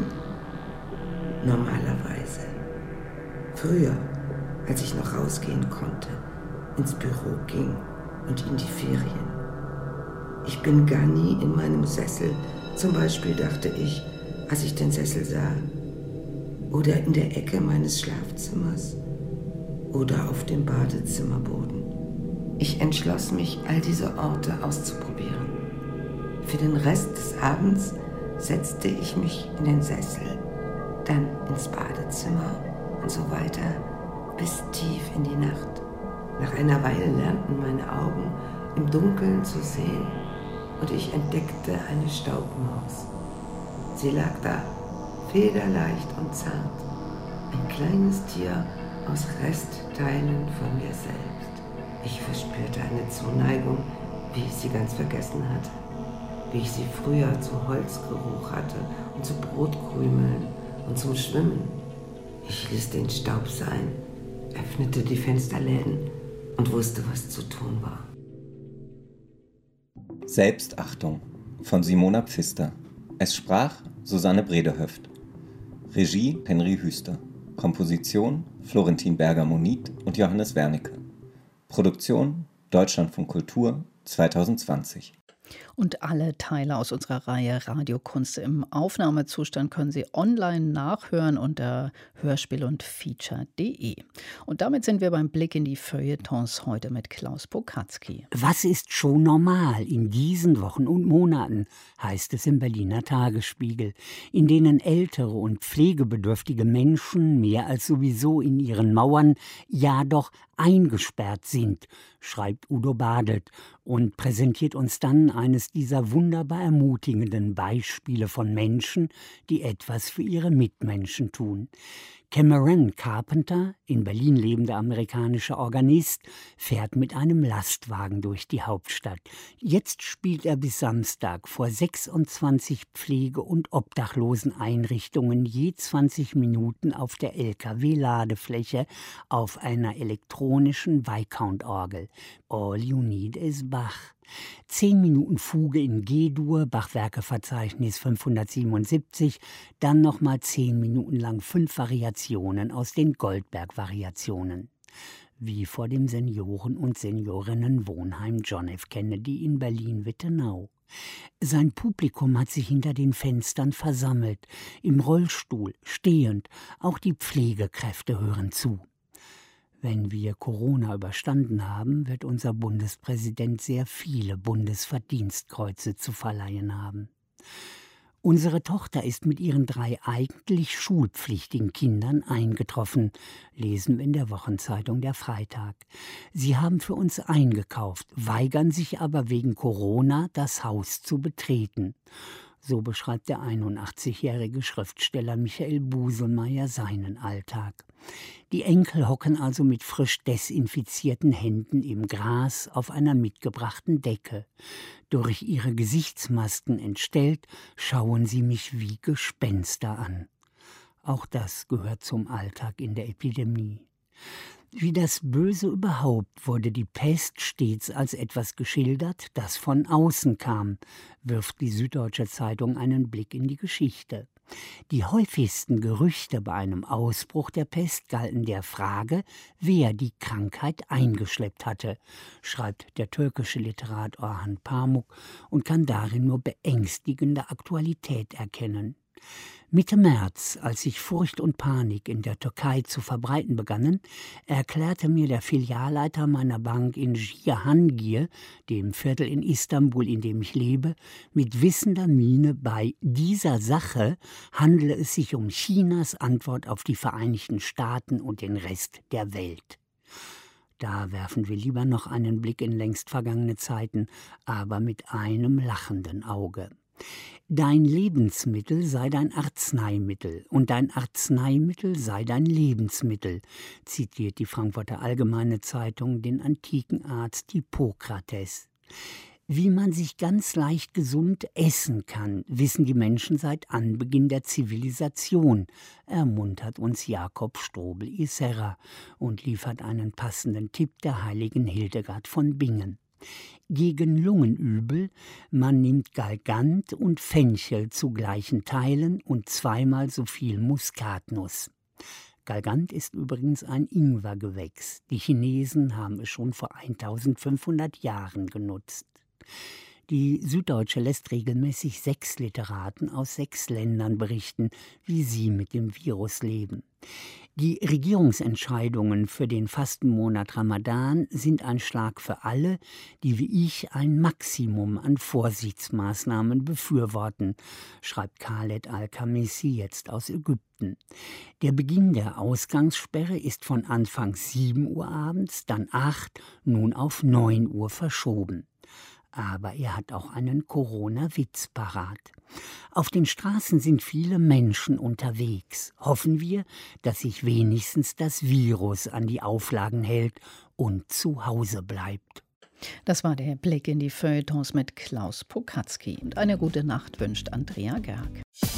Normalerweise. Früher, als ich noch rausgehen konnte, ins Büro ging und in die Ferien. Ich bin gar nie in meinem Sessel, zum Beispiel dachte ich, als ich den Sessel sah, oder in der Ecke meines Schlafzimmers oder auf dem Badezimmerboden. Ich entschloss mich, all diese Orte auszuprobieren. Für den Rest des Abends setzte ich mich in den Sessel, dann ins Badezimmer und so weiter, bis tief in die Nacht. Nach einer Weile lernten meine Augen im Dunkeln zu sehen und ich entdeckte eine Staubmaus. Sie lag da, federleicht und zart, ein kleines Tier aus Restteilen von mir selbst. Ich verspürte eine Zuneigung, wie ich sie ganz vergessen hatte, wie ich sie früher zu Holzgeruch hatte und zu Brotkrümeln und zum Schwimmen. Ich ließ den Staub sein, öffnete die Fensterläden und wusste, was zu tun war. Selbstachtung von Simona Pfister. Es sprach Susanne Bredehöft. Regie Henry Hüster. Komposition Florentin Berger-Monit und Johannes Wernicke. Produktion Deutschlandfunk Kultur zwanzig zwanzig. Und alle Teile aus unserer Reihe Radiokunst im Aufnahmezustand können Sie online nachhören unter hörspiel und feature punkt de. Und damit sind wir beim Blick in die Feuilletons heute mit Klaus Pokatzky. Was ist schon normal in diesen Wochen und Monaten, heißt es im Berliner Tagesspiegel, in denen ältere und pflegebedürftige Menschen mehr als sowieso in ihren Mauern, ja doch eingesperrt sind, schreibt Udo Badelt und präsentiert uns dann eines dieser wunderbar ermutigenden Beispiele von Menschen, die etwas für ihre Mitmenschen tun. Cameron Carpenter, in Berlin lebender amerikanischer Organist, fährt mit einem Lastwagen durch die Hauptstadt. Jetzt spielt er bis Samstag vor sechsundzwanzig Pflege- und Obdachloseneinrichtungen je zwanzig Minuten auf der L K W-Ladefläche auf einer elektronischen Viscount-Orgel. All you need is Bach. Zehn Minuten Fuge in G-Dur, Bachwerkeverzeichnis fünfhundertsiebenundsiebzig, dann nochmal zehn Minuten lang fünf Variationen aus den Goldberg-Variationen. Wie vor dem Senioren- und Seniorinnenwohnheim John F. Kennedy in Berlin-Wittenau. Sein Publikum hat sich hinter den Fenstern versammelt, im Rollstuhl, stehend, auch die Pflegekräfte hören zu. Wenn wir Corona überstanden haben, wird unser Bundespräsident sehr viele Bundesverdienstkreuze zu verleihen haben. Unsere Tochter ist mit ihren drei eigentlich schulpflichtigen Kindern eingetroffen, lesen wir in der Wochenzeitung Der Freitag. Sie haben für uns eingekauft, weigern sich aber wegen Corona, das Haus zu betreten. So beschreibt der einundachtzigjährige Schriftsteller Michael Buselmeier seinen Alltag. Die Enkel hocken also mit frisch desinfizierten Händen im Gras auf einer mitgebrachten Decke. Durch ihre Gesichtsmasken entstellt, schauen sie mich wie Gespenster an. Auch das gehört zum Alltag in der Epidemie. Wie das Böse überhaupt wurde die Pest stets als etwas geschildert, das von außen kam, wirft die Süddeutsche Zeitung einen Blick in die Geschichte. Die häufigsten Gerüchte bei einem Ausbruch der Pest galten der Frage, wer die Krankheit eingeschleppt hatte, schreibt der türkische Literat Orhan Pamuk und kann darin nur beängstigende Aktualität erkennen. Mitte März, als sich Furcht und Panik in der Türkei zu verbreiten begannen, erklärte mir der Filialleiter meiner Bank in Cihangir, dem Viertel in Istanbul, in dem ich lebe, mit wissender Miene, bei dieser Sache handele es sich um Chinas Antwort auf die Vereinigten Staaten und den Rest der Welt. Da werfen wir lieber noch einen Blick in längst vergangene Zeiten, aber mit einem lachenden Auge. Dein Lebensmittel sei dein Arzneimittel und dein Arzneimittel sei dein Lebensmittel, zitiert die Frankfurter Allgemeine Zeitung den antiken Arzt Hippokrates. Wie man sich ganz leicht gesund essen kann, wissen die Menschen seit Anbeginn der Zivilisation, ermuntert uns Jakob Strobel-Isserra und liefert einen passenden Tipp der heiligen Hildegard von Bingen. Gegen Lungenübel, man nimmt Galgant und Fenchel zu gleichen Teilen und zweimal so viel Muskatnuss. Galgant ist übrigens ein Ingwergewächs. Die Chinesen haben es schon vor eintausendfünfhundert Jahren genutzt. Die Süddeutsche lässt regelmäßig sechs Literaten aus sechs Ländern berichten, wie sie mit dem Virus leben. Die Regierungsentscheidungen für den Fastenmonat Ramadan sind ein Schlag für alle, die wie ich ein Maximum an Vorsichtsmaßnahmen befürworten, schreibt Khaled Al-Khamisi jetzt aus Ägypten. Der Beginn der Ausgangssperre ist von anfangs sieben Uhr abends, dann acht, nun auf neun Uhr verschoben. Aber er hat auch einen Corona-Witz parat. Auf den Straßen sind viele Menschen unterwegs. Hoffen wir, dass sich wenigstens das Virus an die Auflagen hält und zu Hause bleibt. Das war der Blick in die Feuilletons mit Klaus Pokatzky. Und eine gute Nacht wünscht Andrea Gerg.